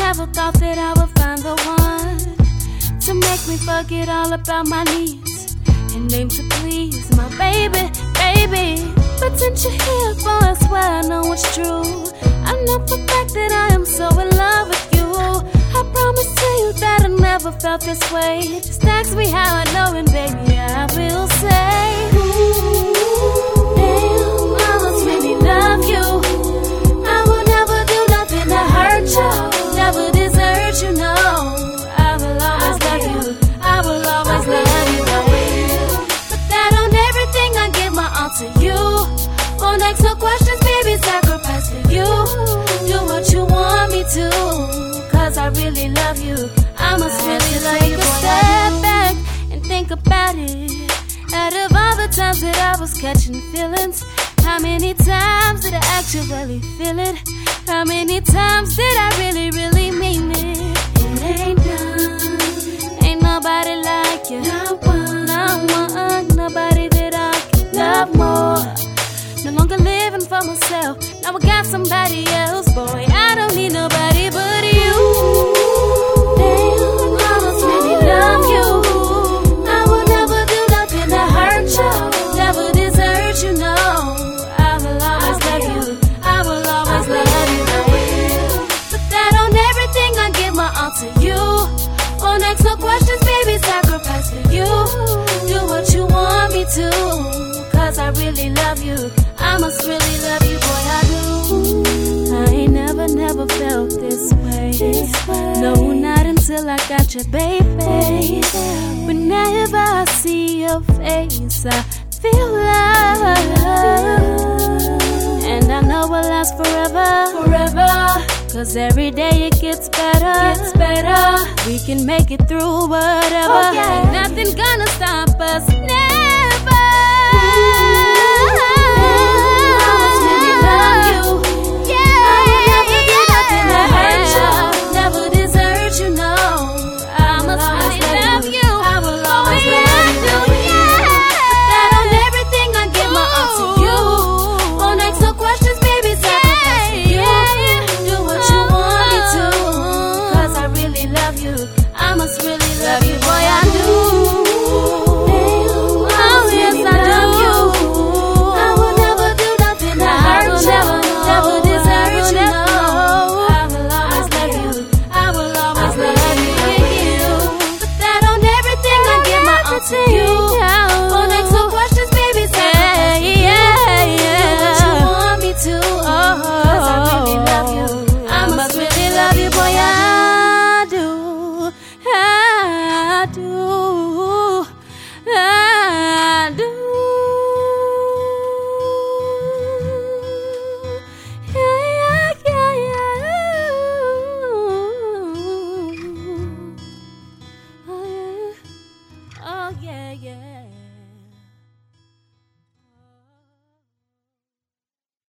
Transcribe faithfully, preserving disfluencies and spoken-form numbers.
never thought that I would find the one to make me forget all about my needs and aim to please my baby, baby. But since you're here, boy, I swear I know it's true. I know for a fact that I am so in love with you. I promise to you that I never felt this way. Just ask me how I know, and baby, I will say, ooh, damn, I must really love you. I will never do nothing to hurt you, never desert you, no. I will always love you, I will always love you, baby. Put that on everything, I give my all to you. Won't ask no questions, baby, sacrifice for you. Do what you want me to, cause I really love you. I must really love you. Take a step back and think about it. Out of all the times that I was catching feelings, how many times did I actually feel it? How many times did I really, really mean it? It ain't done. Ain't nobody like you. Not one, not one. Nobody that I can love more. No longer living for myself, now I got somebody else. Boy, I don't need nobody but you. Damn, I must really love you. I will never do nothing to hurt you, never desert you, no. I will always love you, I will always love you, baby. Put that on everything, I give my all to you. Won't ask no questions, baby, sacrifice for you. Do what you want me to, cause I really love you. I must really love you, boy, I do. I ain't never, never felt this way. This way. No, not until I got you, baby. baby. Whenever I see your face, I feel love. And I know we'll last forever, forever. Cause every day it gets better, gets better. We can make it through whatever. Oh, yeah. Ain't nothing gonna stop us now.